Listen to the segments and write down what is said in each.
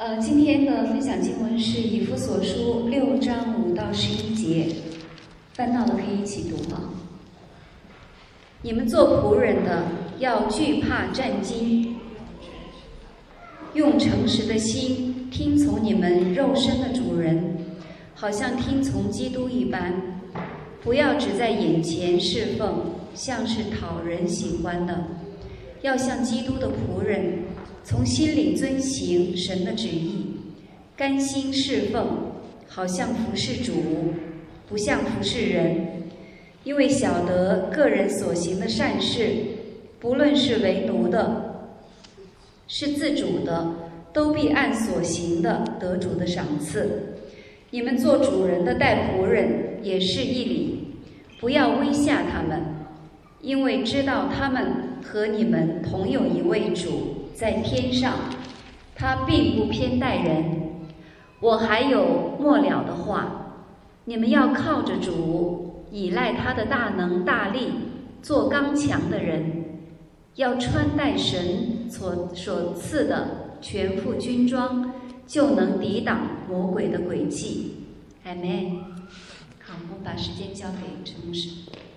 今天的分享经文是以弗所书6章5到11节，翻到的可以一起读哈。你们做仆人的要惧怕战兢，用诚实的心听从你们肉身的主人，好像听从基督一般，不要只在眼前侍奉，像是讨人喜欢的，要像基督的仆人，从心里遵行神的旨意，甘心侍奉，好像服侍主，不像服侍人。因为晓得个人所行的善事，不论是为奴的，是自主的，都必按所行的得主的赏赐。你们做主人的待仆人也是一理，不要威吓他们，因为知道他们和你们同有一位主在天上，他并不偏待人。我还有末了的话，你们要靠着主，倚赖他的大能大力，做刚强的人，要穿戴神所赐的全副军装，就能抵挡魔鬼的诡计。阿们。好，我们把时间交给陈牧师。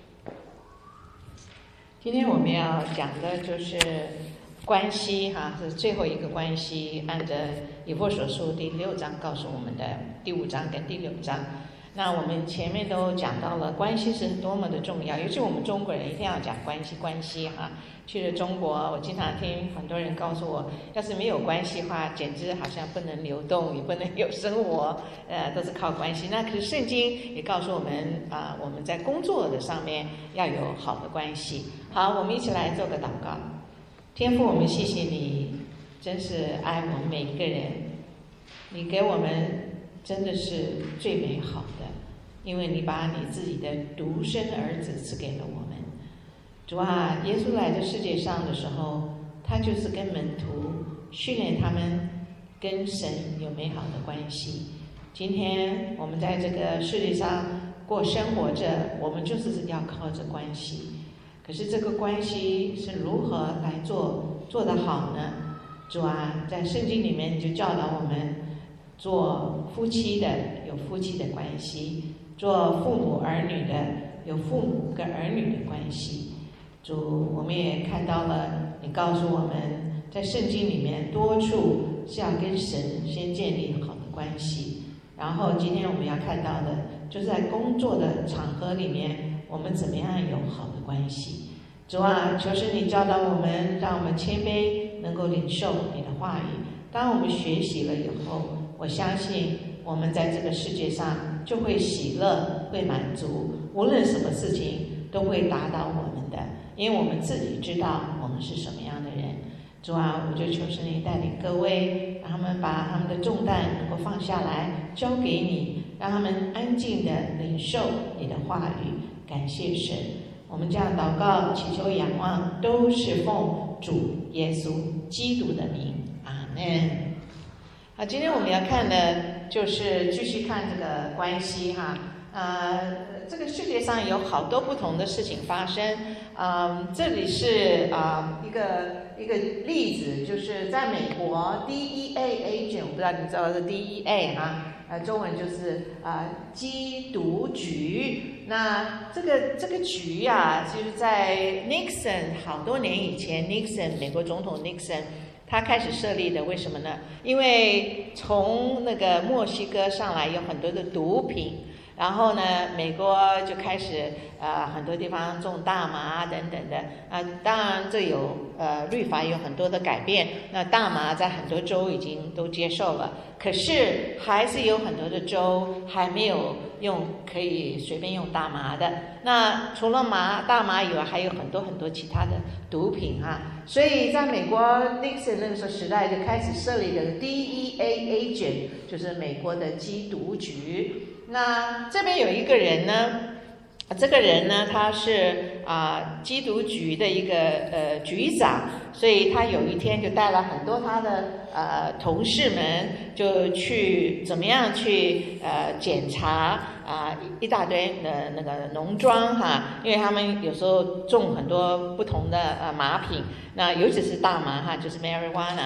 今天我们要讲的就是关系是最后一个关系，按照以弗所书第6章告诉我们的第5章跟第6章。那我们前面都讲到了关系是多么的重要，尤其我们中国人一定要讲关系去了中国，我经常听很多人告诉我，要是没有关系的话，简直好像不能流动，也不能有生活，都是靠关系。那可是圣经也告诉我们我们在工作的上面要有好的关系。好，我们一起来做个祷告。天父，我们谢谢你，真是爱我们每一个人，你给我们真的是最美好的，因为你把你自己的独生儿子赐给了我们。主啊，耶稣来到世界上的时候，他就是跟门徒训练他们跟神有美好的关系。今天我们在这个世界上过生活着，我们就是要靠着关系。可是这个关系是如何来做得好呢？主啊，在圣经里面就教导我们，做夫妻的有夫妻的关系，做父母儿女的有父母跟儿女的关系。主，我们也看到了，你告诉我们在圣经里面多处是要跟神先建立好的关系。然后今天我们要看到的就是在工作的场合里面，我们怎么样有好的关系。主啊，求神你教导我们，让我们谦卑，能够领受你的话语。当我们学习了以后，我相信我们在这个世界上就会喜乐，会满足，无论什么事情都会打倒我们的，因为我们自己知道我们是什么样的人。主啊，我就求神你带领各位，让他们把他们的重担能够放下来，交给你，让他们安静的领受你的话语。感谢神，我们这样祷告、祈求、仰望，都是奉主耶稣基督的名。阿们。好，今天我们要看的就是继续看这个关系这个世界上有好多不同的事情发生。这里是一个例子，就是在美国 DEA agent， 我不知道你知道是 DEA 中文就是缉毒局。那这个局就是在 Nixon 好多年以前 ，Nixon 美国总统 Nixon 他开始设立的。为什么呢？因为从那个墨西哥上来有很多的毒品。然后呢，美国就开始很多地方种大麻等等的当然这有律法有很多的改变，那大麻在很多州已经都接受了，可是还是有很多的州还没有可以随便用大麻的。那除了大麻以外，还有很多很多其他的毒品所以在美国 Nixon 那个时候时代就开始设立了 DEA agent， 就是美国的缉毒局。那这边有一个人呢，这个人呢，他是缉毒局的一个局长，所以他有一天就带了很多他的同事们，就去怎么样去检查一大堆的那个农庄因为他们有时候种很多不同的麻品，那尤其是大麻就是 marijuana。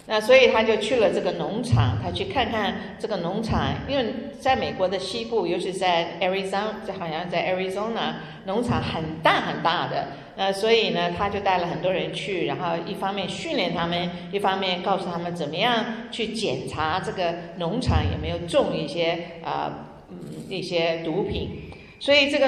那所以他就去了这个农场，他去看看这个农场，因为在美国的西部，尤其是在 Arizona， 好像在 Arizona 农场很大很大的，所以呢，他就带了很多人去，然后一方面训练他们，一方面告诉他们怎么样去检查这个农场有没有种一些一些毒品。所以这个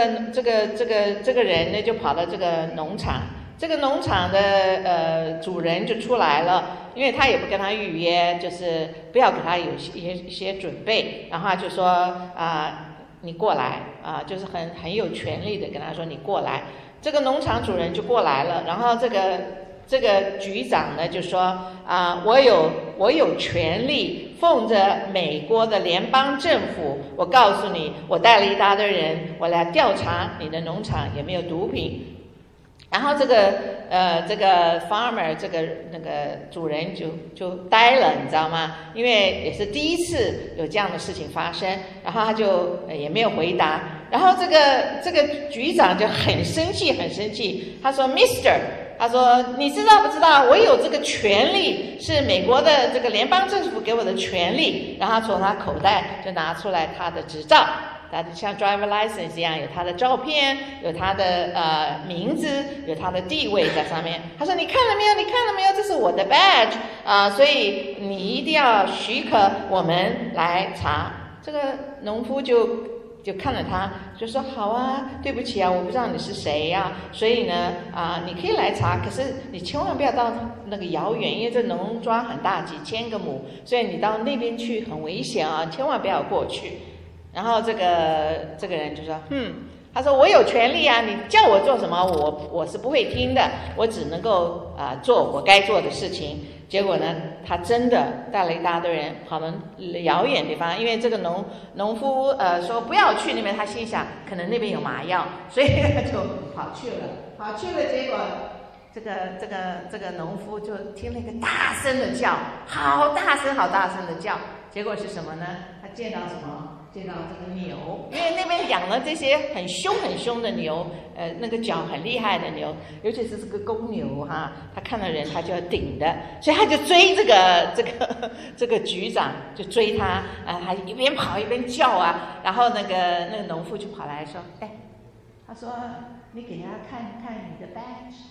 人呢，就跑到这个农场。这个农场的主人就出来了，因为他也不跟他预约，就是不要给他有一些准备，然后他就说你过来就是很有权利的跟他说你过来。这个农场主人就过来了，然后这个局长呢就说我有权利奉着美国的联邦政府，我告诉你，我带了一大堆人，我来调查你的农场有没有毒品。然后这个 farmer 那个主人就呆了，你知道吗？因为也是第一次有这样的事情发生，然后他就也没有回答。然后这个局长就很生气，他说 Mr.， 他说你知道不知道我有这个权利，是美国的这个联邦政府给我的权利。然后他从他口袋就拿出来他的执照，他像 driver license 一样，有他的照片，有他的名字，有他的地位在上面。他说你看了没有，这是我的 badge 所以你一定要许可我们来查。这个农夫就看了他，就说好啊，对不起啊，我不知道你是谁呀，所以呢你可以来查，可是你千万不要到那个遥远，因为这农庄很大，几千个亩，所以你到那边去很危险啊，千万不要过去。然后这个人就说他说我有权利啊，你叫我做什么我是不会听的，我只能够做我该做的事情。结果呢，他真的带了一大堆人跑到遥远地方，因为这个农夫说不要去那边，他心想可能那边有麻药，所以他就跑去了。结果这个农夫就听了一个大声的叫，好大声的叫。结果是什么呢？他见到什么？见到这个牛，因为那边养了这些很凶的牛，那个脚很厉害的牛，尤其是这个公牛哈，他看到人他就要顶的，所以他就追这个局长，就追他他一边跑一边叫啊，然后那个农夫就跑来说，他说你给他看看你的 badge。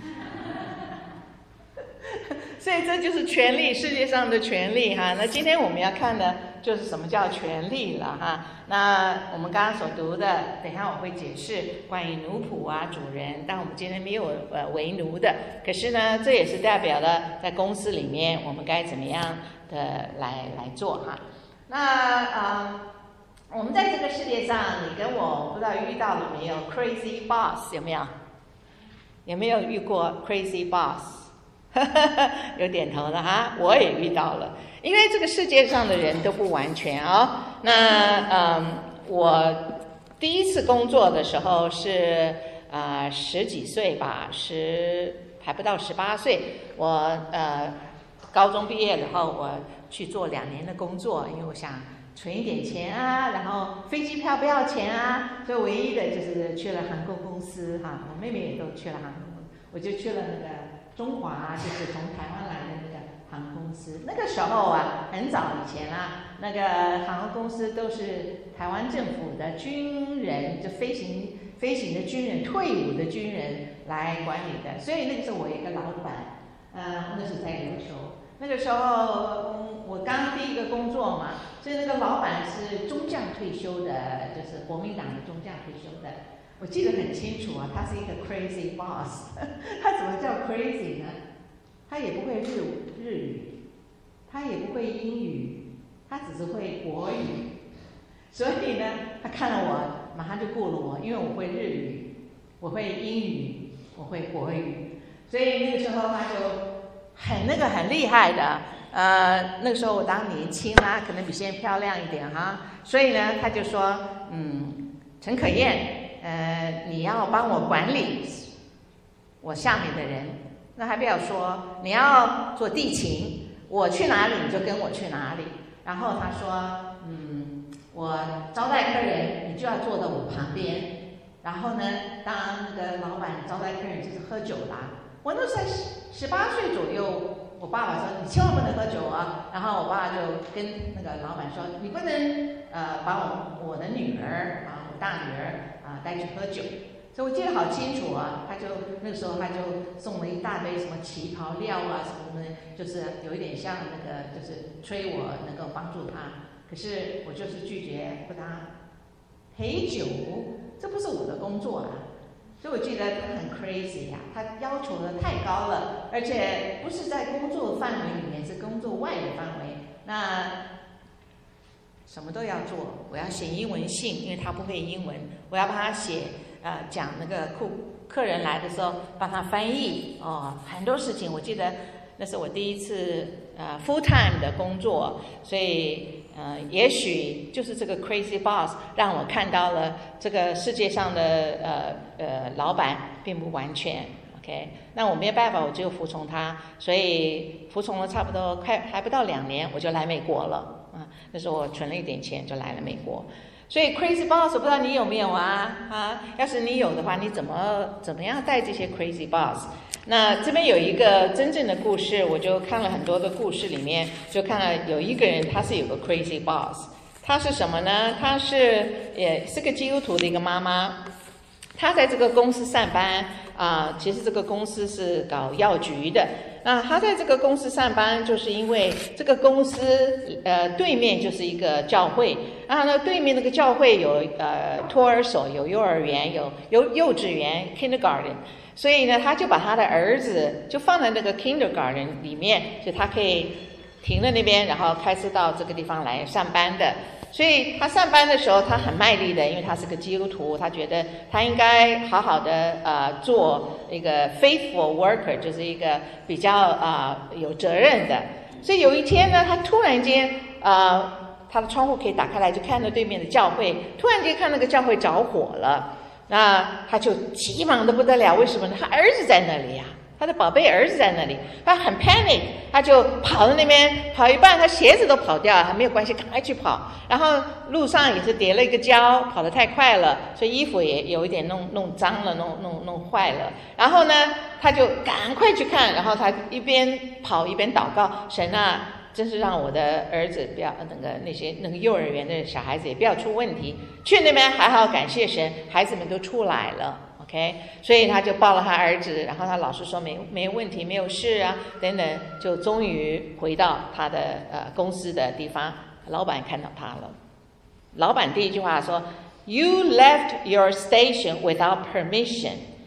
所以这就是权利，世界上的权利哈。那今天我们要看的就是什么叫权利了哈。那我们刚刚所读的，等一下我会解释关于奴仆主人，但我们今天没有为奴的。可是呢，这也是代表了在公司里面我们该怎么样的来做哈。那我们在这个世界上，你跟我不知道遇到了没有 crazy boss 有没有？有没有遇过 crazy boss？有点头的哈，我也遇到了。因为这个世界上的人都不完全那我第一次工作的时候是十几岁吧，还不到18岁。我高中毕业以后，我去做2年的工作，因为我想存一点钱然后飞机票不要钱所以唯一的就是去了航空公司我妹妹也都去了航空公司，我就去了那个中华，就是从台湾来的那个航空公司。那个时候很早以前那个航空公司都是台湾政府的军人，就飞行的军人，退伍的军人来管理的。所以那个时候我有一个老板，那是在琉球。那个时候我刚第一个工作嘛，所以那个老板是中将退休的，就是国民党的中将退休的。我记得很清楚他是一个 crazy boss。 他怎么叫 crazy 呢？他也不会日语，他也不会英语，他只是会国语。所以呢，他看了我马上就雇了我，因为我会日语，我会英语，我会国语。所以那个时候他就很厉害的。那个时候我当年轻可能比现在漂亮一点所以呢，他就说陈可燕，你要帮我管理我下面的人，那还不要说，你要做地勤，我去哪里你就跟我去哪里。然后他说我招待客人，你就要坐到我旁边。然后呢，当那个老板招待客人就是喝酒啦。我那时候18岁左右， 我爸爸说你千万不能喝酒啊，然后我爸爸就跟那个老板说你不能把我的女儿啊，我大女儿啊带去喝酒。所以我记得好清楚啊，那个时候他就送了一大堆什么旗袍料啊什么的，就是有一点像那个就是催我能够帮助他，可是我就是拒绝不他陪酒，这不是我的工作啊。所以我记得他很 crazy 啊，他要求的太高了，而且不是在工作范围里面，是工作外的范围。那什么都要做，我要写英文信，因为他不会英文，我要帮他写讲那个客人来的时候帮他翻译很多事情。我记得那是我第一次full time 的工作，所以也许就是这个 crazy boss 让我看到了这个世界上的老板并不完全 OK， 那我没有办法，我只有服从他，所以服从了差不多还不到2年，我就来美国了那时候我存了一点钱就来了美国。所以 crazy boss 我不知道你有没有要是你有的话，你怎么样带这些 crazy boss？ 那这边有一个真正的故事，我就看了很多的故事里面，就看了有一个人他是有个 crazy boss， 他是什么呢？他也是个基督徒的一个妈妈，他在这个公司上班其实这个公司是搞药局的。那他在这个公司上班，就是因为这个公司对面就是一个教会，然后呢对面那个教会有托儿所，有幼儿园，有幼稚园 kindergarten， 所以呢他就把他的儿子就放在那个 kindergarten 里面，就他可以停在那边，然后开车到这个地方来上班的。所以他上班的时候他很卖力的，因为他是个基督徒，他觉得他应该好好的做一个 faithful worker， 就是一个比较有责任的。所以有一天呢，他突然间他的窗户可以打开来，就看到对面的教会，突然间看那个教会着火了，那他就急忙的不得了。为什么呢？他儿子在那里他的宝贝儿子在那里，他很 panic， 他就跑到那边，跑一半他鞋子都跑掉了，还没有关系，赶快去跑。然后路上也是跌了一个跤，跑得太快了，所以衣服也有一点弄脏了，弄坏了。然后呢他就赶快去看，然后他一边跑一边祷告，神啊，真是让我的儿子不要那个幼儿园的小孩子也不要出问题。去那边还好，感谢神，孩子们都出来了。OK， 所以他就抱了他儿子，然后他老师说没问题，没有事等等，就终于回到他的公司的地方。老板看到他了，老板第一句话说 You left your station without permission.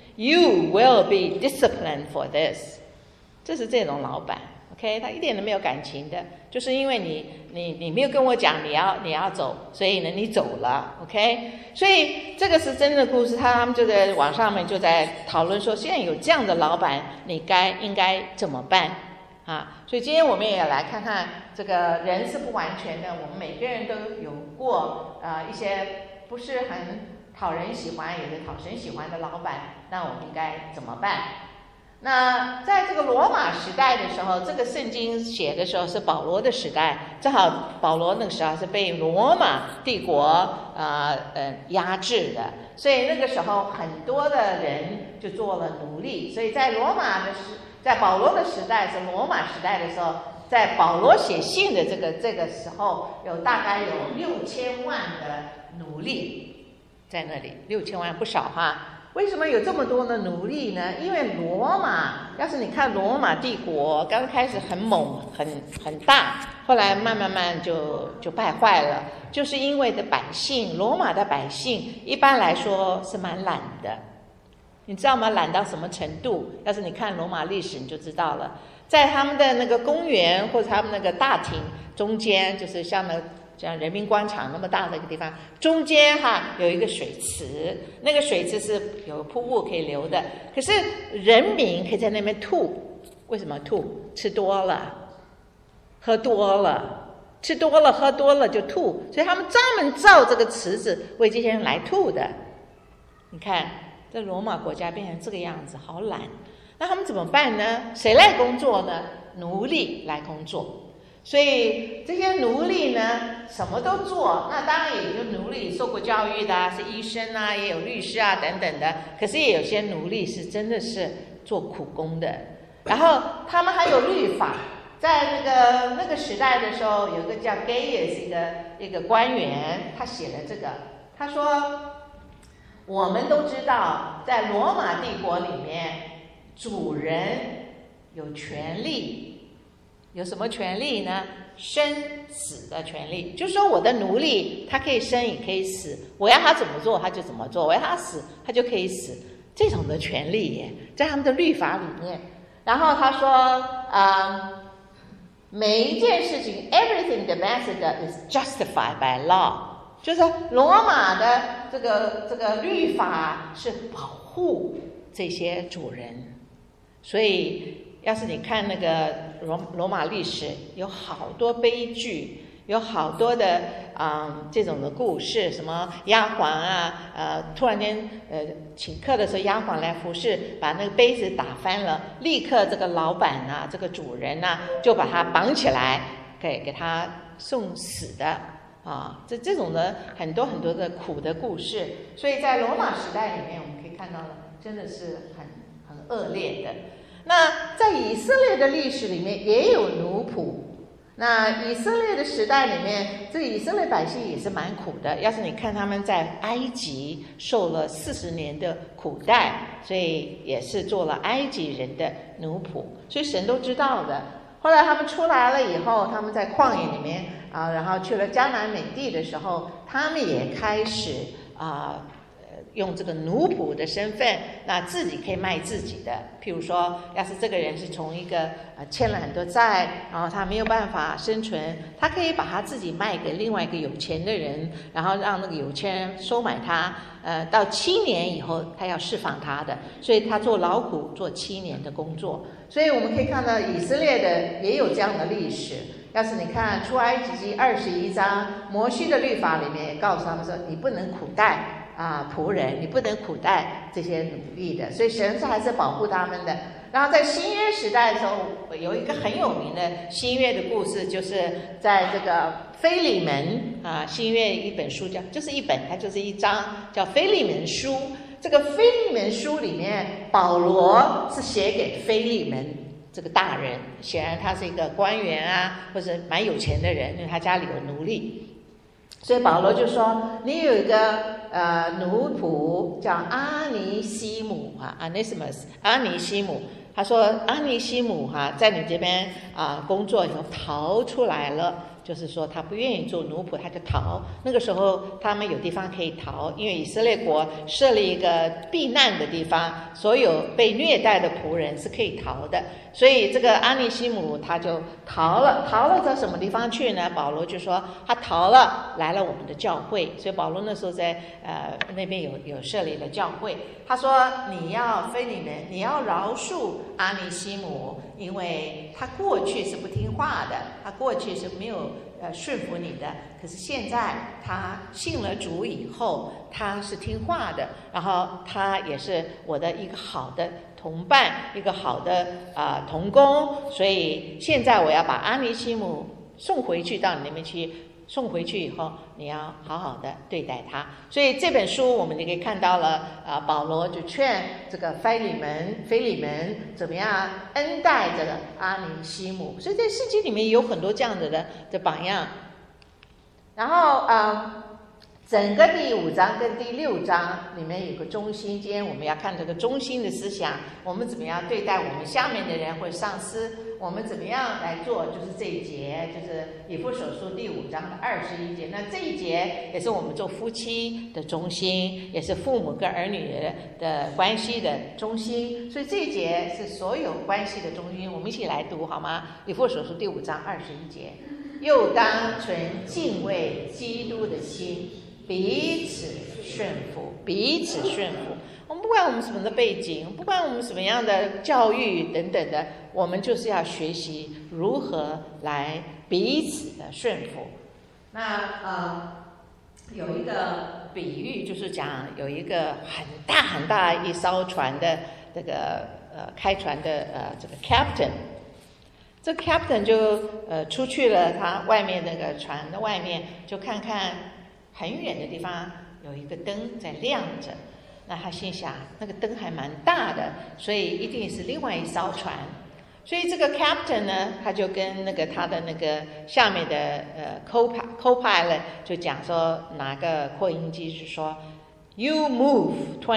You will be disciplined for this. 这是这种老板 OK， 他一点都没有感情的，就是因为你没有跟我讲你要走，所以呢你走了 OK。 所以这个是真的故事，他们就在网上面就在讨论说，现在有这样的老板你应该怎么办所以今天我们也来看看，这个人是不完全的，我们每个人都有过一些不是很讨人喜欢也是讨神喜欢的老板，那我们应该怎么办？那在这个罗马时代的时候，这个圣经写的时候是保罗的时代，正好保罗那个时候是被罗马帝国压制的，所以那个时候很多的人就做了奴隶。所以在保罗的时代，是罗马时代的时候，在保罗写信的这个时候，大概有6000万的奴隶在那里，6000万不少为什么有这么多的奴隶呢？因为罗马，要是你看罗马帝国刚开始很猛很大，后来慢慢就败坏了，就是因为罗马的百姓一般来说是蛮懒的。你知道吗？懒到什么程度？要是你看罗马历史你就知道了，在他们的那个公园或者他们那个大厅中间，就是像人民广场那么大的一个地方，中间有一个水池，那个水池是有瀑布可以流的，可是人民可以在那边吐。为什么吐？吃多了喝多了，吃多了喝多了就吐，所以他们专门造这个池子为这些人来吐的。你看这罗马国家变成这个样子，好懒。那他们怎么办呢？谁来工作呢？奴隶来工作。所以这些奴隶呢什么都做，那当然也有奴隶受过教育的是医生也有律师等等的，可是也有些奴隶是真的是做苦工的。 然后他们还有律法。在那个时代的时候，有个叫 Gaius 一个官员，他写了这个，他说我们都知道，在罗马帝国里面，主人有权利，有什么权利呢？生死的权利，就是说我的奴隶他可以生也可以死，我要他怎么做他就怎么做，我要他死他就可以死，这种的权利耶，在他们的律法里面。然后他说每一件事情 everything domestic is justified by law， 就是罗马的这个律法是保护这些主人。所以要是你看那个罗马历史，有好多悲剧，有好多的这种的故事，什么丫鬟突然间请客的时候，丫鬟来服侍，把那个杯子打翻了，立刻这个老板这个主人就把他绑起来，给他送死的这种的很多很多的苦的故事。所以在罗马时代里面，我们可以看到了，真的是很恶劣的。那在以色列的历史里面也有奴仆。那以色列的时代里面，这个以色列百姓也是蛮苦的。要是你看他们在埃及受了40年的苦待，所以也是做了埃及人的奴仆，所以神都知道的。后来他们出来了以后，他们在旷野里面然后去了迦南美地的时候，他们也开始用这个奴仆的身份，那自己可以卖自己的。譬如说，要是这个人是从一个欠了很多债，然后他没有办法生存，他可以把他自己卖给另外一个有钱的人，然后让那个有钱人收买他。到7年以后，他要释放他的，所以他做劳苦做7年的工作。所以我们可以看到以色列的也有这样的历史。要是你看出埃及记21章，摩西的律法里面也告诉他们说，你不能苦待仆人，你不能苦待这些奴隶的，所以神还是保护他们的。然后在新约时代的时候，有一个很有名的新约的故事，就是在这个腓利门新约一本书就是一本，它就是一章，叫腓利门书。这个腓利门书里面，保罗是写给腓利门这个大人，显然他是一个官员或者蛮有钱的人，因为他家里有奴隶。所以保罗就说，你有一个奴仆叫阿尼西姆Onesimus， 阿尼西姆。他说阿尼西姆在你这边工作以后逃出来了，就是说他不愿意做奴仆，他就逃。那个时候他们有地方可以逃，因为以色列国设立一个避难的地方，所有被虐待的仆人是可以逃的。所以这个阿尼西姆他就逃了到什么地方去呢？保罗就说他逃了，来了我们的教会。所以保罗那时候在那边有设立了教会。他说你要腓利门，你要饶恕阿尼西姆，因为他过去是不听话的，他过去是没有顺服你的，可是现在他信了主以后，他是听话的，然后他也是我的一个好的同伴，一个好的同工，所以现在我要把阿尼西姆送回去到你那边去，送回去以后你要好好的对待他。所以这本书我们就可以看到了保罗就劝这个腓利门怎么样恩待这个阿尼西姆。所以在圣经里面有很多这样子的榜样。然后整个第5章跟第6章里面有个中心，今天我们要看这个中心的思想，我们怎么样对待我们下面的人或上司，我们怎么样来做，就是这一节，就是以弗所书第5章的21节。那这一节也是我们做夫妻的中心，也是父母跟儿女的关系的中心，所以这一节是所有关系的中心。我们一起来读好吗？以弗所书第5章21节，又当存敬畏基督的心，彼此顺服。我们不管我们什么的背景，不管我们什么样的教育等等的，我们就是要学习如何来彼此的顺服。那有一个比喻，就是讲有一个很大一艘船的这个开船的这个 captain。这 captain 就出去了，他外面那个船的外面就看看很远的地方有一个灯在亮着。那他心想那个灯还蛮大的，所以一定是另外一艘船。 所以这个 captain 呢，他就跟那个他的那个下面的co-pilot 就讲说，拿个扩音机是说 ，You move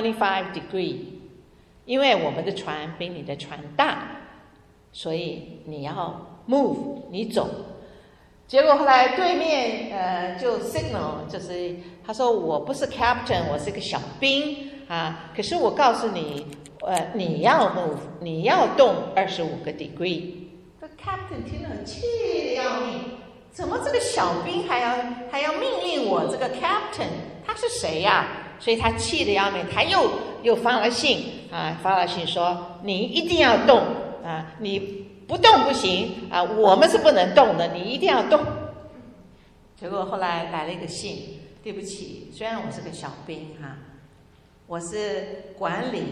25 degree， 因为我们的船比你的船大，所以你要 move， 你走。结果后来对面就 signal， 就是他说我不是 captain， 我是个小兵啊，可是我告诉你。你要 move， 你要动25个 degree。这 captain 听了气得要命，怎么这个小兵还要命令我这个 captain？ 他是谁呀？所以他气得要命，他又发了信说你一定要动啊，你不动不行啊，我们是不能动的，你一定要动。结果后来来了一个信，对不起，虽然我是个小兵哈。我是管理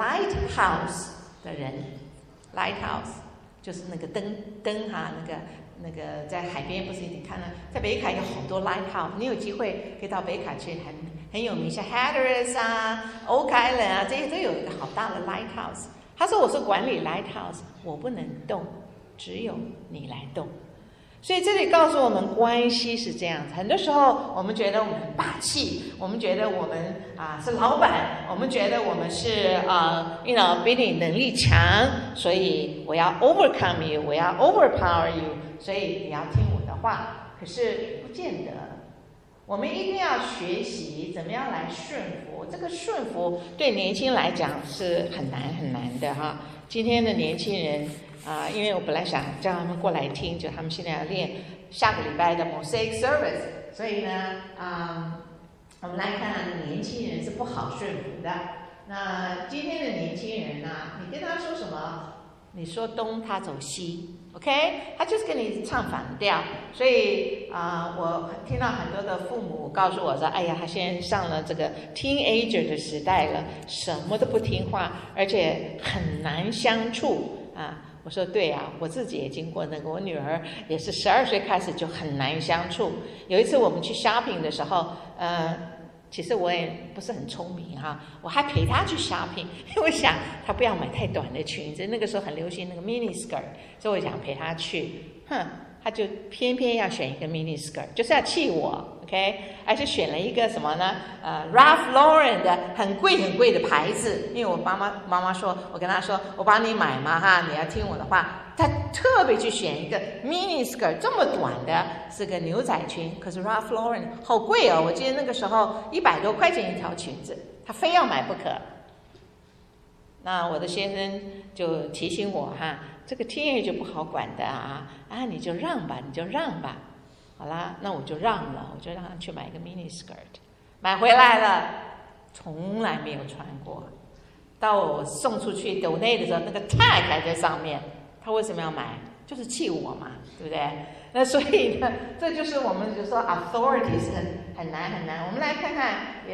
lighthouse 的人 ，lighthouse 就是那个灯哈，那个在海边不是你看到，在北卡有好多 lighthouse， 你有机会可以到北卡去，很有名，像 Hatteras 啊、Oak Island 啊，这些都有一个好大的 lighthouse。他说我是管理 lighthouse， 我不能动，只有你来动。所以这里告诉我们，关系是这样子。很多时候，我们觉得我们很霸气，我们觉得我们是老板，我们觉得我们是比你能力强，所以我要 overcome you， 我要 overpower you， 所以你要听我的话。可是不见得，我们一定要学习怎么样来顺服。这个顺服对年轻人来讲是很难的哈。今天的年轻人。因为我本来想叫他们过来听，就他们现在要练下个礼拜的 Mosaic Service， 所以呢，我们来看看年轻人是不好顺服的。那今天的年轻人呢，你跟他说什么？你说东，他走西 ，OK？ 他就是跟你唱反调。所以我听到很多的父母告诉我说：“哎呀，他现在上了这个 teenager 的时代了，什么都不听话，而且很难相处啊。”我说对啊，我自己也经过那个，我女儿也是12岁开始就很难相处。有一次我们去 shopping 的时候，其实我也不是很聪明哈，我还陪她去 shopping， 因为我想她不要买太短的裙子，那个时候很流行那个 mini skirt， 所以我想陪她去，她就偏偏要选一个 mini skirt， 就是要气我 ，OK？ 而且选了一个什么呢？Ralph Lauren 的很贵的牌子，因为我妈妈说，我跟她说，我帮你买嘛哈，你要听我的话。她特别去选一个 mini skirt， 这么短的，是个牛仔裙，可是 Ralph Lauren 好贵哦，我记得那个时候100多块钱一条裙子，她非要买不可。那我的先生就提醒我哈，这个 teenager 不好管的你就让吧。好啦，那我就让了，我就让他去买一个 mini skirt， 买回来了，从来没有穿过。到我送出去 donate 的时候，那个 tag 还在上面，他为什么要买？就是气我嘛，对不对？那所以呢，这就是我们就说 authority 是很难。我们来看看，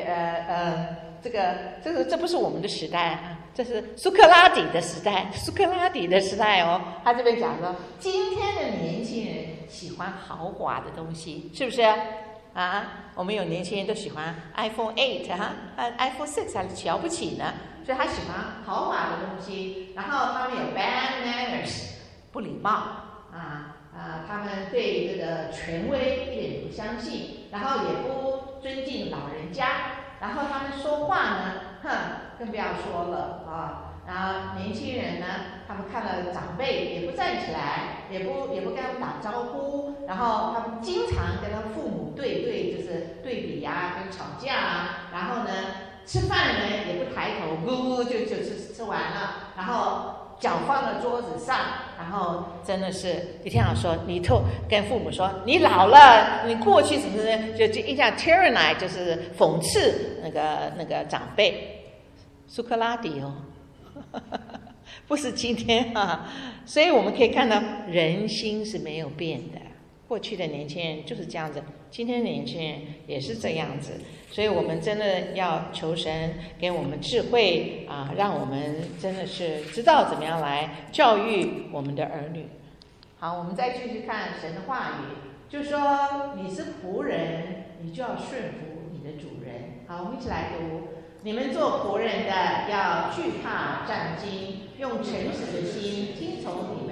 这不是我们的时代这是苏格拉底的时代哦。他这边讲说，今天的年轻人喜欢豪华的东西，是不是我们有年轻人都喜欢 iPhone 8iPhone 6还瞧不起呢，所以他喜欢豪华的东西。然后他们有 bad manners， 不礼貌他们对这个权威一点不相信，然后也不尊敬老人家，然后他们说话呢，更不要说了然后年轻人呢，他们看了长辈也不站起来，也不跟他们打招呼，然后他们经常跟他父母就是对比跟吵架然后呢，吃饭呢也不抬头，咕就吃完了，然后脚放在桌子上，然后真的是一天到晚说，你跟父母说你老了，你过去什么就一下 tyrannize， 就是讽刺那个长辈。苏格拉底不是今天所以我们可以看到人心是没有变的。过去的年轻人就是这样子，今天的年轻人也是这样子，所以我们真的要求神给我们智慧让我们真的是知道怎么样来教育我们的儿女。好，我们再继续看神的话语，就是说你是仆人，你就要顺服你的主人。好，我们一起来读。你们做仆人的要惧怕战兢，用诚实的心听从你们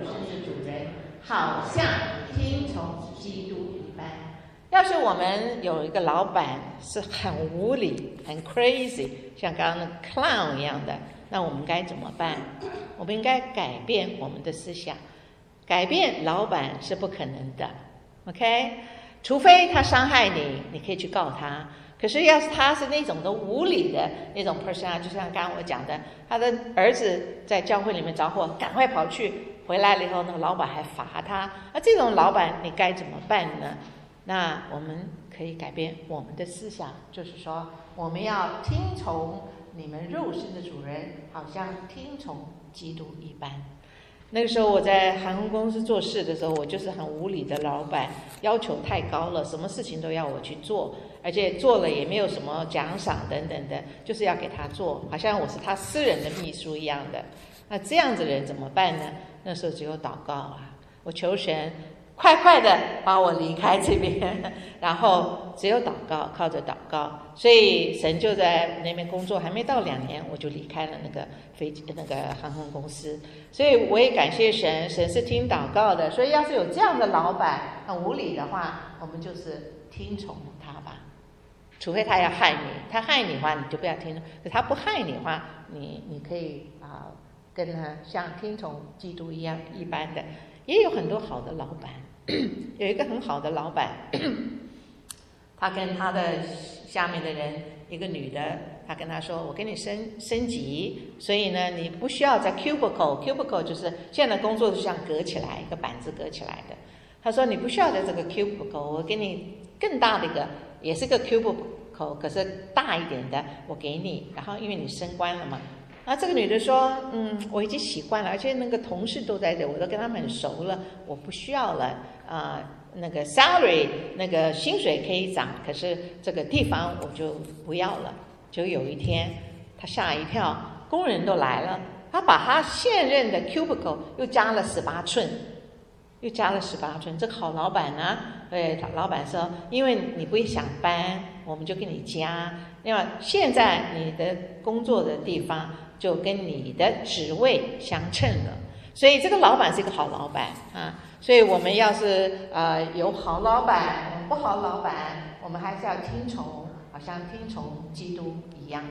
生的主人，好像听从基督一般。要是我们有一个老板是很无理、很 crazy， 像刚刚的 clown 一样的，那我们该怎么办？我们应该改变我们的思想。改变老板是不可能的 ，OK？ 除非他伤害你，你可以去告他。可是要是他是那种的无理的那种 person， 就像刚刚我讲的，他的儿子在教会里面着火，赶快跑去，回来了以后，那个老板还罚他。那这种老板你该怎么办呢？那我们可以改变我们的思想，就是说我们要听从你们肉身的主人，好像听从基督一般。那个时候我在航空公司做事的时候，我就是很无理的老板，要求太高了，什么事情都要我去做，而且做了也没有什么奖赏等等的，就是要给他做，好像我是他私人的秘书一样的。那这样子的人怎么办呢？那时候只有祷告啊，我求神快快的把我离开这边，然后只有祷告，靠着祷告，所以神就在那边工作，还没到2年，我就离开了那个航空公司。所以我也感谢神，神是听祷告的。所以要是有这样的老板很无理的话，我们就是听从他吧。除非他要害你，他害你的话，你就不要听；可他不害你的话，你可以跟他像听从基督一样一般的。也有很多好的老板，有一个很好的老板，他跟他的下面的人，一个女的，他跟他说：“我给你升级，所以呢，你不需要在 cubicle 就是现在工作就像隔起来一个板子隔起来的。他说你不需要在这个 cubicle， 我给你更大的一个，也是个 cubicle， 可是大一点的，我给你。然后因为你升官了嘛。”那这个女的说，我已经习惯了，而且那个同事都在这，我都跟他们很熟了，我不需要了那个 salary 那个薪水可以涨，可是这个地方我就不要了。就有一天，他吓一跳，工人都来了，他把他现任的 cubicle 又加了18寸，这个好老板呢，老板说，因为你不想搬，我们就给你加。另外，现在你的工作的地方就跟你的职位相称了，所以这个老板是一个好老板啊。所以我们要是有好老板，不好老板，我们还是要听从，好像听从基督一样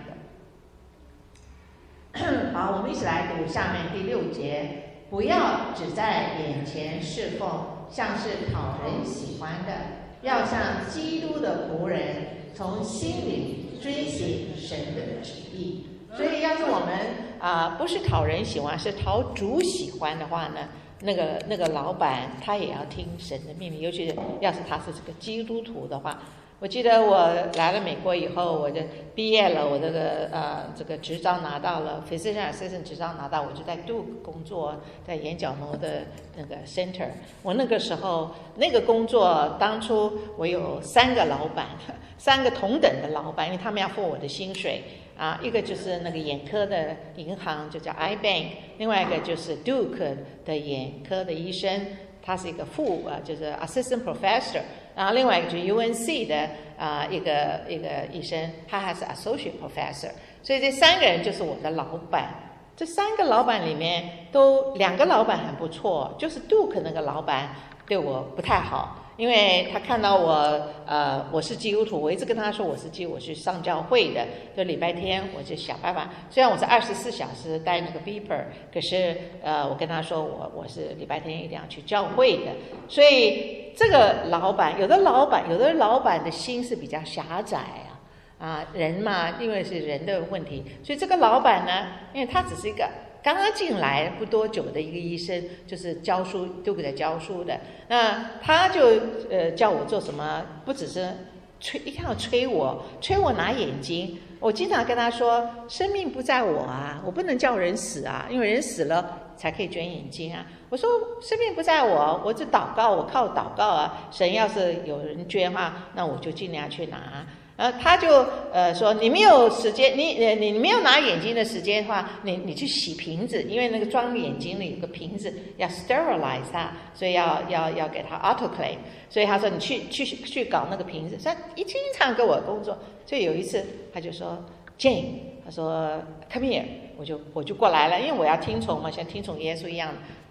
的。好，我们一起来读下面第6节。不要只在眼前侍奉，像是讨人喜欢的，要像基督的仆人，从心里遵行神的旨意。所以要是我们不是讨人喜欢，是讨主喜欢的话呢，那个老板他也要听神的命令，尤其是要是他是这个基督徒的话。我记得我来了美国以后，我就毕业了，我这个执照拿到了 physician assistant 执照拿到，我就在 Duke 工作，在眼角膜的那个 center。我那个时候那个工作，当初我有3个老板，3个同等的老板，因为他们要付我的薪水一个就是那个眼科的银行，就叫 iBank， 另外一个就是 Duke 的眼科的医生，他是一个就是 assistant professor。然后另外一个就是 UNC 的一个医生，他还是 associate professor， 所以这3个人就是我的老板。这3个老板里面都2个老板很不错，就是 Duke 那个老板对我不太好，因为他看到我是基督徒，我一直跟他说我是上教会的，就礼拜天我就想办法，虽然我是24小时带那个 beeper， 可是我跟他说我是礼拜天一定要去教会的。所以这个老板，有的老板的心是比较狭窄人嘛，因为是人的问题，所以这个老板呢，因为他只是一个刚刚进来不多久的一个医生，就是教书，都给他教书的。那他就叫我做什么，不只是一定要催我拿眼睛。我经常跟他说，生命不在我我不能叫人死因为人死了才可以捐眼睛我说生命不在我只祷告，我靠祷告神要是有人捐的话，那我就尽量去拿。他就说你没有时间，你没有拿眼睛的时间的话，你去洗瓶子，因为那个装眼睛的有个瓶子要 sterilize 它，所以要给它 autoclave， 所以他说你去搞那个瓶子，所以经常跟我工作。所以有一次他就说 Jane， 他说 come here， 我就过来了，因为我要听从嘛，像听从耶稣一样。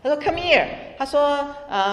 他说 Come here， 他说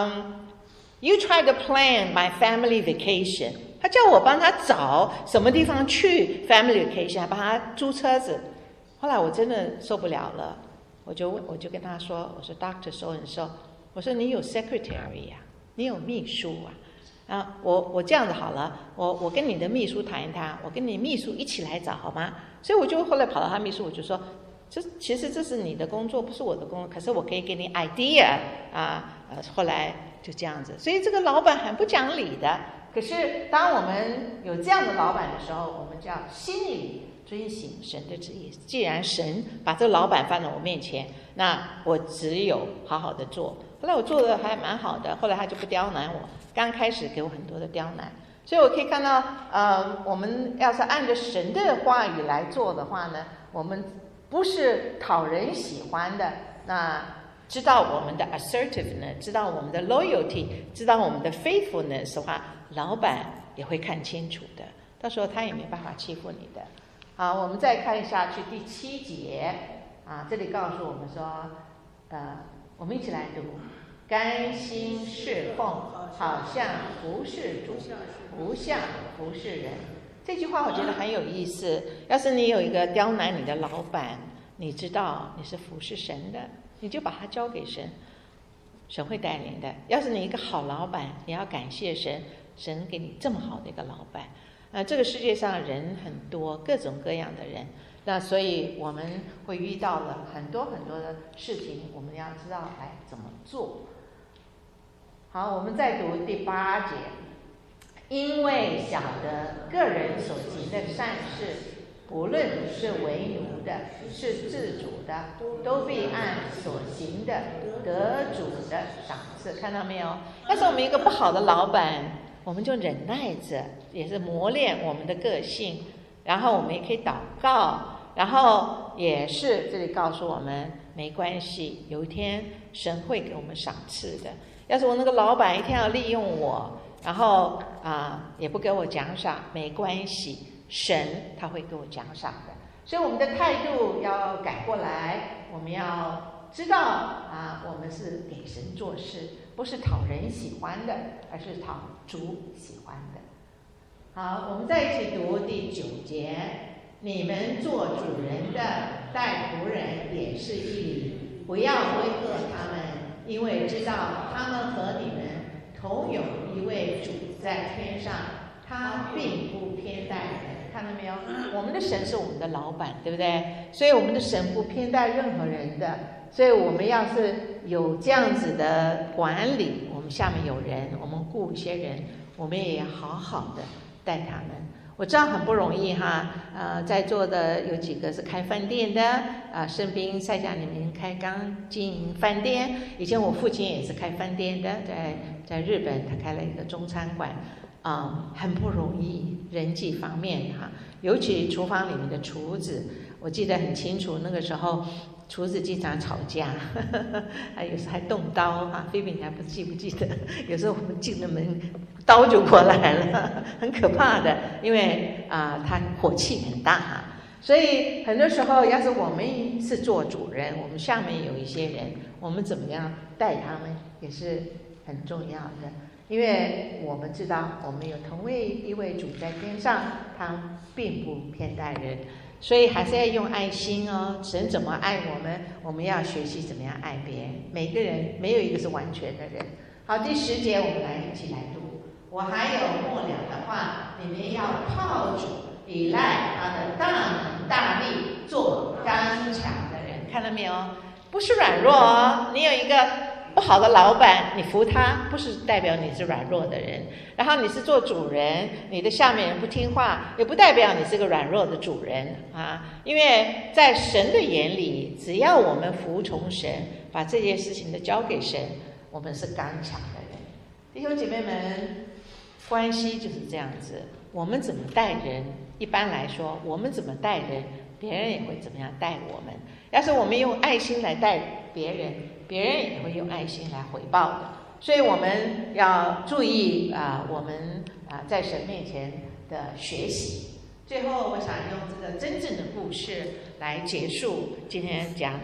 You try to plan my family vacation。他叫我帮他找什么地方去 family vacation， 帮他租车子。后来我真的受不了了，我就跟他说，我说 Dr. So and So， 我说你有 secretary 呀，你有秘书啊，我这样子好了，我跟你的秘书谈一谈，我跟你秘书一起来找好吗？所以我就后来跑到他秘书，我就说，其实这是你的工作，不是我的工作，可是我可以给你 idea 后来就这样子，所以这个老板很不讲理的。可是当我们有这样的老板的时候，我们就要心里遵行神的旨意。既然神把这个老板放在我面前，那我只有好好的做。后来我做的还蛮好的，后来他就不刁难我。刚开始给我很多的刁难，所以我可以看到，我们要是按着神的话语来做的话呢，我们不是讨人喜欢的。那知道我们的 assertiveness， 知道我们的 loyalty， 知道我们的 faithfulness 的话，老板也会看清楚的，到时候他也没办法欺负你的。好，我们再看下去第7节这里告诉我们说，我们一起来读，甘心侍奉，好像服侍主，不像服侍人。这句话我觉得很有意思。要是你有一个刁难你的老板，你知道你是服侍神的，你就把它交给神，神会带领的。要是你一个好老板，你要感谢神，神给你这么好的一个老板。这个世界上人很多，各种各样的人，那所以我们会遇到了很多很多的事情，我们要知道来怎么做。好，我们再读第8节，因为晓得个人所行的善事，不论是为奴的，是自主的，都必按所行的得主的赏赐。看到没有？要是我们一个不好的老板，我们就忍耐着，也是磨练我们的个性，然后我们也可以祷告，然后也是这里告诉我们没关系，有一天神会给我们赏赐的。要是我那个老板一天要利用我，然后也不给我奖赏，没关系，神他会给我奖赏的。所以我们的态度要改过来，我们要知道我们是给神做事，不是讨人喜欢的，而是讨主喜欢的。好，我们再一起读第9节，你们做主人的待仆人也是一理，不要威吓他们，因为知道他们和你们同有一位主在天上，他并不偏待人。看到没有？我们的神是我们的老板，对不对？所以我们的神不偏待任何人的。所以我们要是有这样子的管理，我们下面有人，我们雇一些人，我们也好好的带他们。我知道很不容易在座的有几个是开饭店的圣宾赛家里面刚经营饭店，以前我父亲也是开饭店的，在日本他开了一个中餐馆，很不容易，人际方面尤其厨房里面的厨子，我记得很清楚，那个时候厨子经常吵架，有时还动刀菲比你还不记得？有时候我们进了门，刀就过来了，很可怕的，因为他火气很大所以很多时候，要是我们是做主人，我们下面有一些人，我们怎么样带他们也是很重要的。因为我们知道我们有同一位主在天上，他并不偏待人，所以还是要用爱心神怎么爱我们，我们要学习怎么样爱别人。每个人没有一个是完全的人。好，第10节我们一起来读。我还有末了的话，你们要靠主，依赖他的大能大力，做刚强的人。看到没有？不是软弱你有一个不好的老板，你服他，不是代表你是软弱的人。然后你是做主人，你的下面人不听话，也不代表你是个软弱的主人因为在神的眼里，只要我们服从神，把这件事情都交给神，我们是刚强的人。弟兄姐妹们，关系就是这样子，我们怎么待人，一般来说我们怎么待人，别人也会怎么样待我们。要是我们用爱心来待别人，别人也会用爱心来回报的。所以我们要注意我们在神面前的学习。最后我想用这个真正的故事来结束今天讲的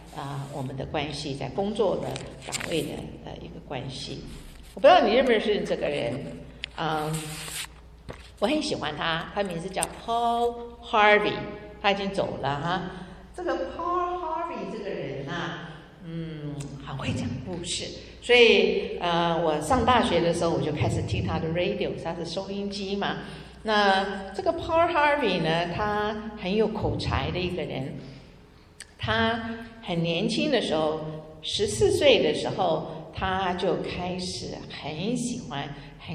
我们的关系，在工作的岗位的一个关系。我不知道你认不认识这个人，我很喜欢他，他名字叫 Paul Harvey， 他已经走了哈。这个 Paul Harvey 这个人啊，很会讲故事，所以我上大学的时候我就开始听他的 radio， 他是收音机嘛。那这个 Paul Harvey 呢，他很有口才的一个人。他很年轻的时候，14岁的时候，他就开始很喜欢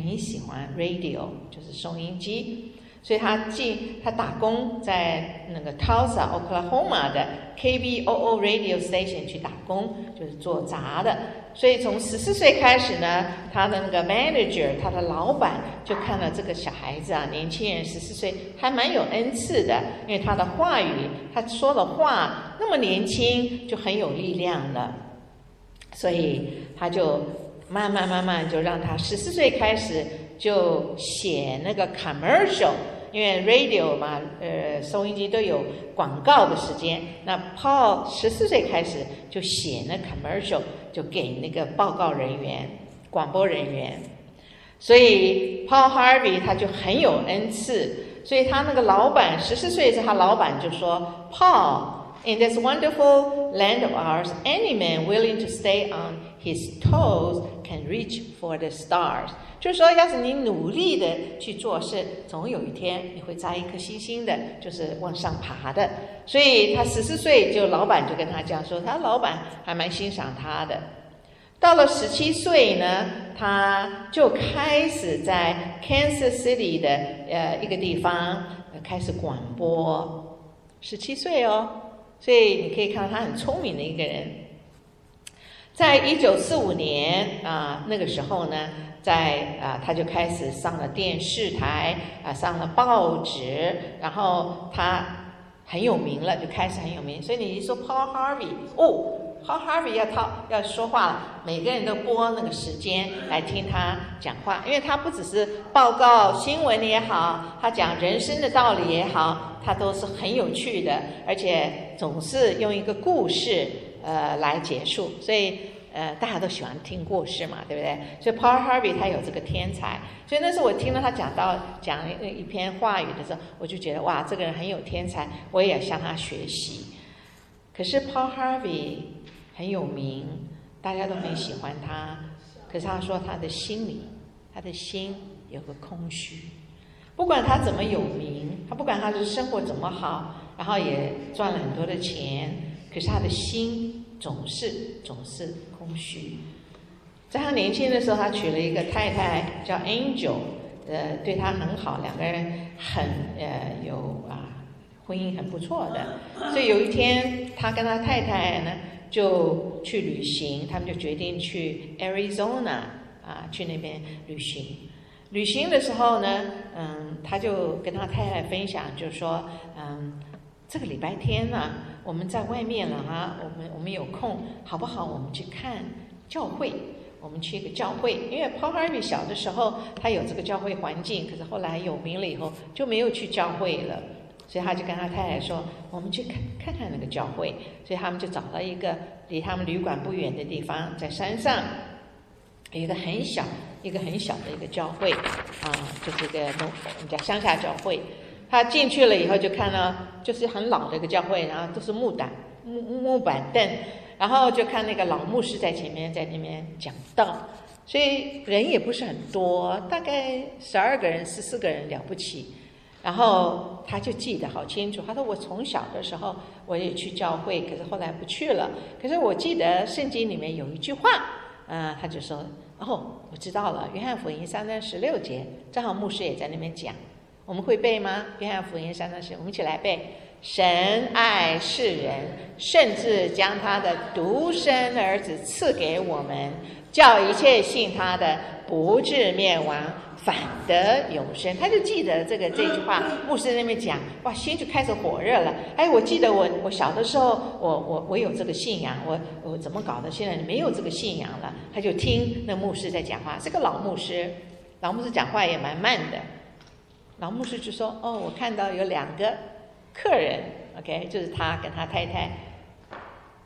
radio， 就是收音机。所以他打工在那个 Tulsa Oklahoma 的 KBOO radio station 去打工，就是做杂的。所以从14岁开始呢，他的那个 manager， 他的老板就看到这个小孩子啊，年轻人14岁还蛮有恩赐的，因为他的话语，他说的话那么年轻，就很有力量了。所以他就慢慢就让他14岁开始就写那个 commercial， 因为 radio 嘛，收音机都有广告的时间。那 Paul 14岁开始就写那 commercial， 就给那个报告人员、广播人员。所以 Paul Harvey 他就很有恩赐，所以他那个老板14岁时，他老板就说 Paul，In this wonderful land of ours, any man willing to stay on his toes can reach for the stars. 就是说，要是你努力的去做事，总有一天你会摘一颗星星的，就是往上爬的。所以他14岁就老板就跟他讲说，他老板还蛮欣赏他的。到了17岁呢，他就开始在 Kansas City 的一个地方开始广播。17岁哦。所以你可以看到他很聪明的一个人。在1945年那个时候呢，他就开始上了电视台上了报纸，然后他很有名了，就开始很有名。所以你一说 Paul Harvey，Paul Harvey 要说话了，每个人都拨那个时间来听他讲话，因为他不只是报告新闻也好，他讲人生的道理也好，他都是很有趣的，而且总是用一个故事来结束，所以大家都喜欢听故事嘛，对不对？所以 Paul Harvey 他有这个天才，所以那时候我听到他讲一篇话语的时候，我就觉得哇，这个人很有天才，我也要向他学习。可是 Paul Harvey 很有名，大家都很喜欢他，可是他说他的心有个空虚。不管他怎么有名，他不管他的生活怎么好，然后也赚了很多的钱，可是他的心总是空虚。在他年轻的时候，他娶了一个太太叫 Angel， 对他很好，两个人很有婚姻很不错的。所以有一天，他跟他太太呢就去旅行，他们就决定去 Arizona 去那边旅行。旅行的时候呢，他就跟他太太分享，就是说，这个礼拜天呢，我们在外面了哈，我们有空，好不好？我们去看教会，我们去一个教会。因为 Paul Harvey 小的时候，他有这个教会环境，可是后来有名了以后就没有去教会了，所以他就跟他太太说，我们去看看那个教会。所以他们就找了一个离他们旅馆不远的地方，在山上有一个很小的一个教会就是一个我们叫乡下教会。他进去了以后就看到就是很老的一个教会，然后都是木板凳，然后就看那个老牧师在前面在那边讲道，所以人也不是很多，大概12个人14个人了不起。然后他就记得好清楚，他说我从小的时候我也去教会，可是后来不去了，可是我记得圣经里面有一句话他就说我知道了，约翰福音3章16节，正好牧师也在那边讲，我们会背吗？约翰福音3章16，我们一起来背。神爱世人，甚至将他的独生儿子赐给我们，叫一切信他的不至灭亡，反得永生。他就记得这句话，牧师在那边讲，哇，心就开始火热了。我记得我小的时候，我有这个信仰，我怎么搞的？现在没有这个信仰了。他就听那牧师在讲话，是个老牧师讲话也蛮慢的。老牧师就说：“我看到有2个客人 ，OK， 就是他跟他太太。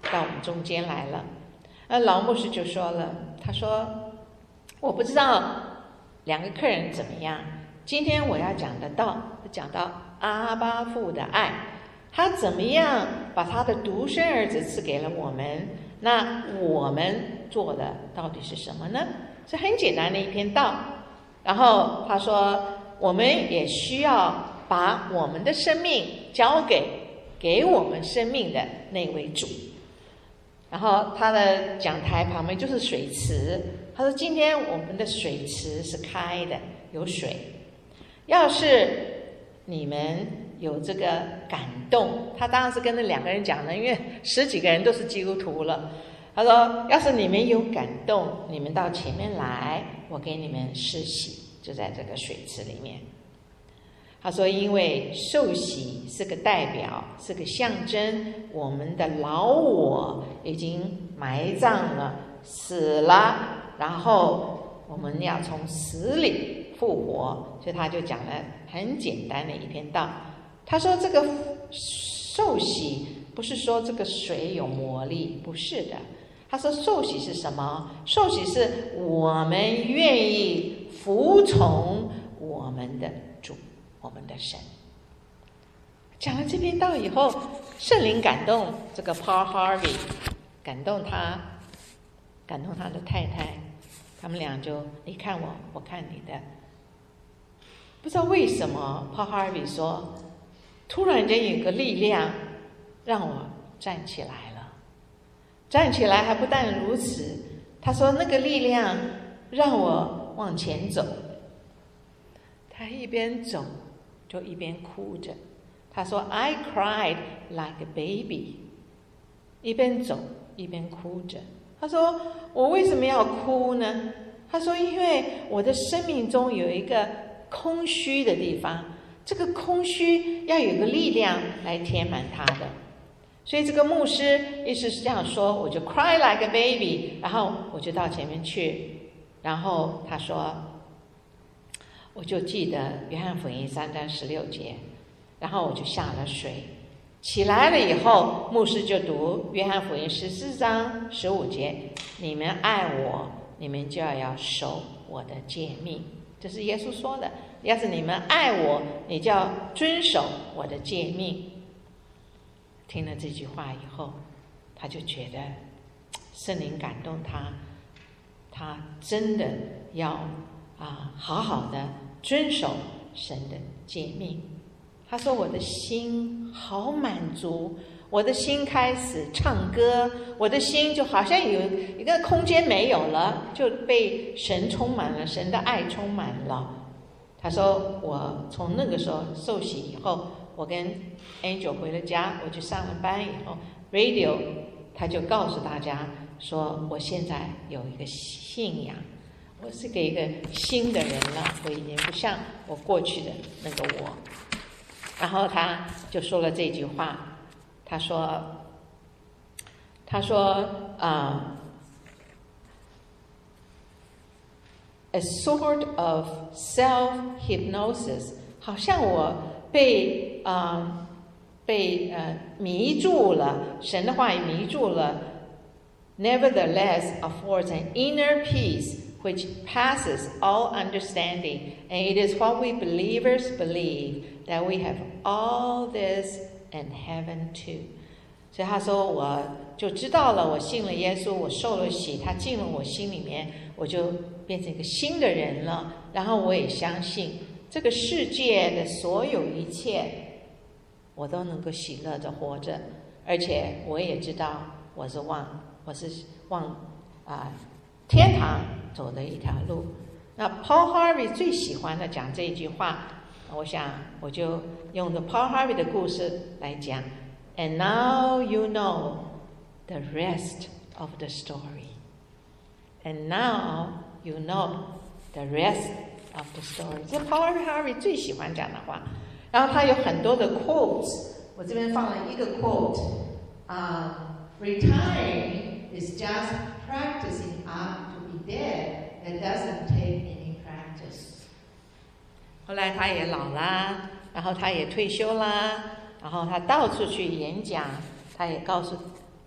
到我们中间来了。老牧师就说了，他说我不知道两个客人怎么样，今天我要讲的道讲到阿爸父的爱，他怎么样把他的独生儿子赐给了我们，那我们做的到底是什么呢？是很简单的一篇道。然后他说我们也需要把我们的生命交给我们生命的那位主。然后他的讲台旁边就是水池，他说今天我们的水池是开的，有水，要是你们有这个感动，他当然是跟那2个人讲的，因为10几个人都是基督徒了。他说要是你们有感动，你们到前面来，我给你们施洗，就在这个水池里面。他说因为受洗是个代表，是个象征，我们的老我已经埋葬了，死了，然后我们要从死里复活。所以他就讲了很简单的一篇道。他说这个受洗不是说这个水有魔力，不是的。他说受洗是什么？受洗是我们愿意服从我们的主，我们的神。讲了这篇道以后，圣灵感动这个 Paul Harvey， 感动他的太太，他们俩就你看我，我看你的。不知道为什么 Paul Harvey 说，突然间有个力量让我站起来了。站起来还不但如此，他说那个力量让我往前走。他一边走就一边哭着，他说 I cried like a baby， 一边走一边哭着。他说我为什么要哭呢？他说因为我的生命中有一个空虚的地方，这个空虚要有个力量来填满它的。所以这个牧师意思是这样说，我就 cry like a baby， 然后我就到前面去，然后他说我就记得约翰福音3章16节，然后我就下了水，起来了以后，牧师就读约翰福音14章15节，你们爱我，你们就要守我的诫命。这是耶稣说的，要是你们爱我，你就要遵守我的诫命。听了这句话以后，他就觉得圣灵感动他，他真的要好好的遵守神的诫命。他说我的心好满足，我的心开始唱歌，我的心就好像有一个空间没有了，就被神充满了，神的爱充满了。他说我从那个时候受洗以后，我跟 Angel 回了家，我去上了班以后 Radio 他就告诉大家说我现在有一个信仰，我是一个新的人了，我已经不像我过去的那个我。然后他就说了这句话，他说a sort of self-hypnosis， 好像我被迷住了，神的话语迷住了。Nevertheless affords an inner peace which passes all understanding, and it is what we believers believe, that we have all this in heaven too. 所以他说我就知道了，我信了耶稣，我受了洗，他进了我心里面，我就变成一个新的人了。然后我也相信这个世界的所有一切我都能够喜乐着活着，而且我也知道我是往天堂走的一条路。那 Paul Harvey 最喜欢的讲这一句话，我想我就用着 Paul Harvey 的故事来讲。And now you know the rest of the story. And now you know the rest of the story. 这 Paul Harvey 最喜欢讲的话。然后他有很多的 quotes， 我这边放了一个 quote。Retiring is just practicing up to be dead. That doesn't take any practice. 后来他也老啦，然后他也退休啦，然后他到处去演讲，他也告诉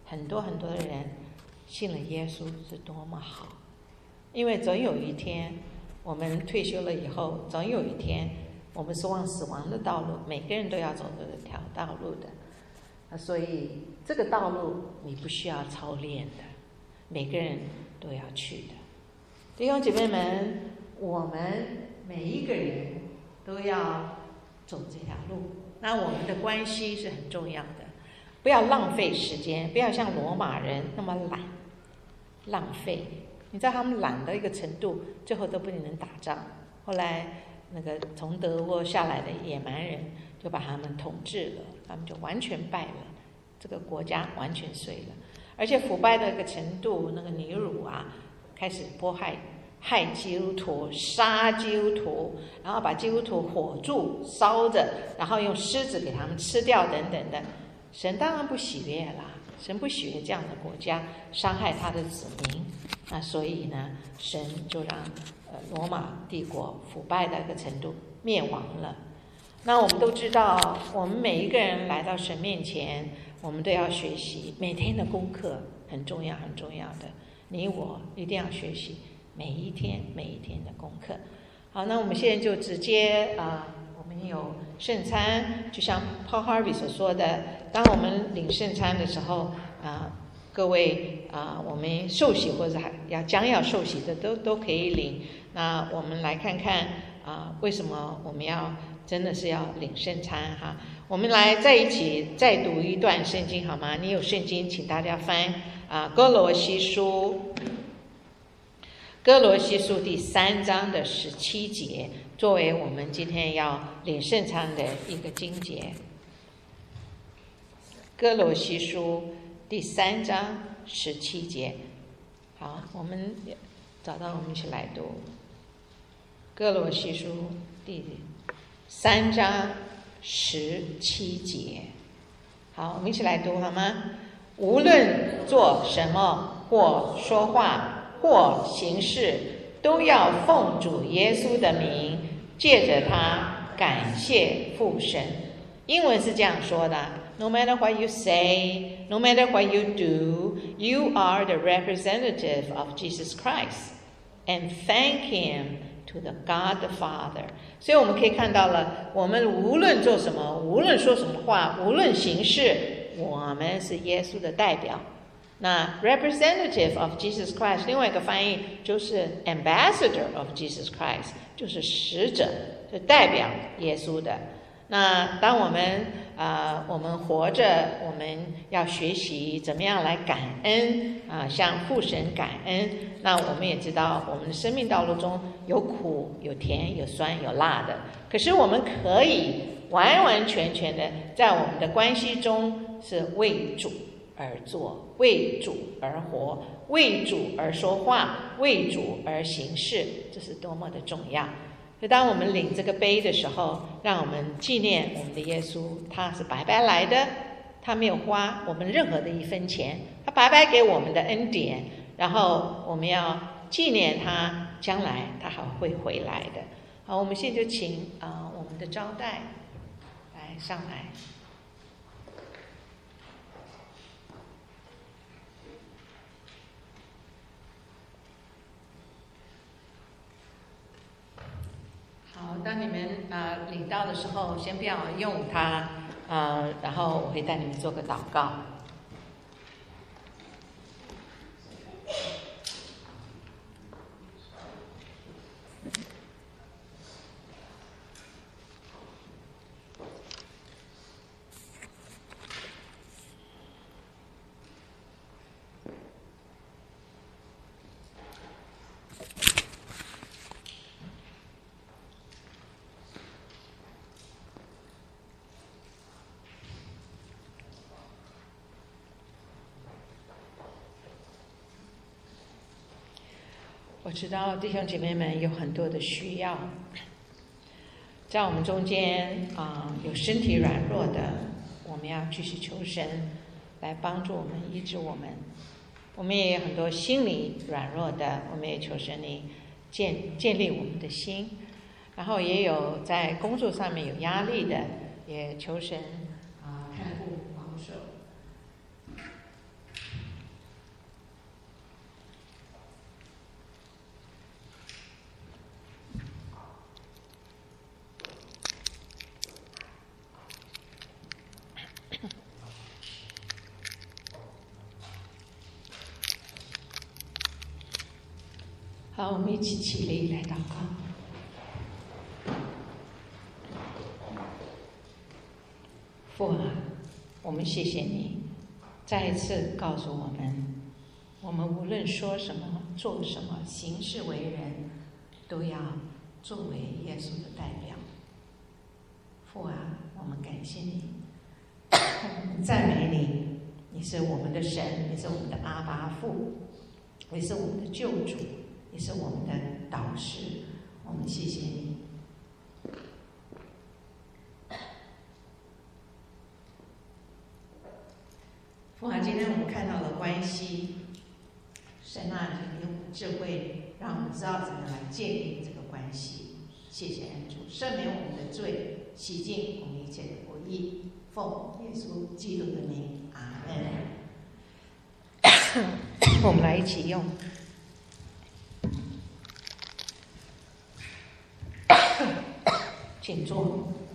很多很多的人信了耶稣是多么好，因为总有一天我们退休了以后，总有一天我们是往死亡的道路，每个人都要走这条道路的。所以这个道路你不需要操练的，每个人都要去的。弟兄姐妹们，我们每一个人都要走这条路，那我们的关系是很重要的，不要浪费时间，不要像罗马人那么懒，浪费。你知道他们懒到一个程度，最后都不能打仗。后来那个从德国下来的野蛮人就把他们统治了，他们就完全败了，这个国家完全碎了，而且腐败的一个程度，那个尼禄啊，开始害基督徒，杀基督徒，然后把基督徒火柱烧着，然后用狮子给他们吃掉等等的。神当然不喜悦啦，神不喜悦这样的国家伤害他的子民。那所以呢，神就让罗马帝国腐败的一个程度灭亡了。那我们都知道，我们每一个人来到神面前，我们都要学习，每天的功课很重要很重要的，你我一定要学习每一天的功课。好，那我们现在就直接我们有圣餐，就像 Paul Harvey 所说的，当我们领圣餐的时候各位我们受洗或者将要受洗的都可以领。那我们来看看为什么我们真的是要领圣餐哈？我们来在一起再读一段圣经好吗？你有圣经，请大家翻哥罗西书第3章的17节，作为我们今天要领圣餐的一个经节。哥罗西书第3章17节，好，我们找到，我们一起来读。哥罗西书第3章17节，好，我们一起来读好吗？无论做什么，或说话，或行事，都要奉主耶稣的名，借着他感谢父神。英文是这样说的：No matter what you say, no matter what you do, you are the representative of Jesus Christ, and thank Him to the God the Father. 所以我们可以看到了，我们无论做什么，无论说什么话，无论行事，我们是耶稣的代表。那 representative of Jesus Christ 另外一个翻译就是 ambassador of Jesus Christ， 就是使者，是代表耶稣的。那当我们活着，我们要学习怎么样来感恩向父神感恩。那我们也知道，我们的生命道路中有苦、有甜、有酸、有辣的。可是我们可以完完全全的在我们的关系中是为主而做，为主而活，为主而说话，为主而行事，这是多么的重要。所以当我们领这个杯的时候，让我们纪念我们的耶稣，他是白白来的，他没有花我们任何的一分钱，他白白给我们的恩典，然后我们要纪念他，将来他还会回来的。好，我们现在就请我们的招待来上来。好，当你们领到的时候，先不要用它然后我会带你们做个祷告。我知道弟兄姐妹们有很多的需要，在我们中间有身体软弱的，我们要继续求神来帮助我们，医治我们。我们也有很多心理软弱的，我们也求神你建立我们的心。然后也有在工作上面有压力的，也求神看顾保守。 我们一起起立来祷告。父啊，我们谢谢你再一次告诉我们，我们无论说什么、做什么、行事为人，都要作为耶稣的代表。父啊，我们感谢你，我们赞美你，你是我们的神，你是我们的阿爸父，你是我们的救主，你是我们的导师，我们谢谢你。父啊，今天我们看到了关系，神啊，你给我们智慧，让我们知道怎么来建立这个关系。谢谢恩主，赦免我们的罪，洗净我们一切的不义，奉耶稣基督的名，阿门。我们来一起用。请坐。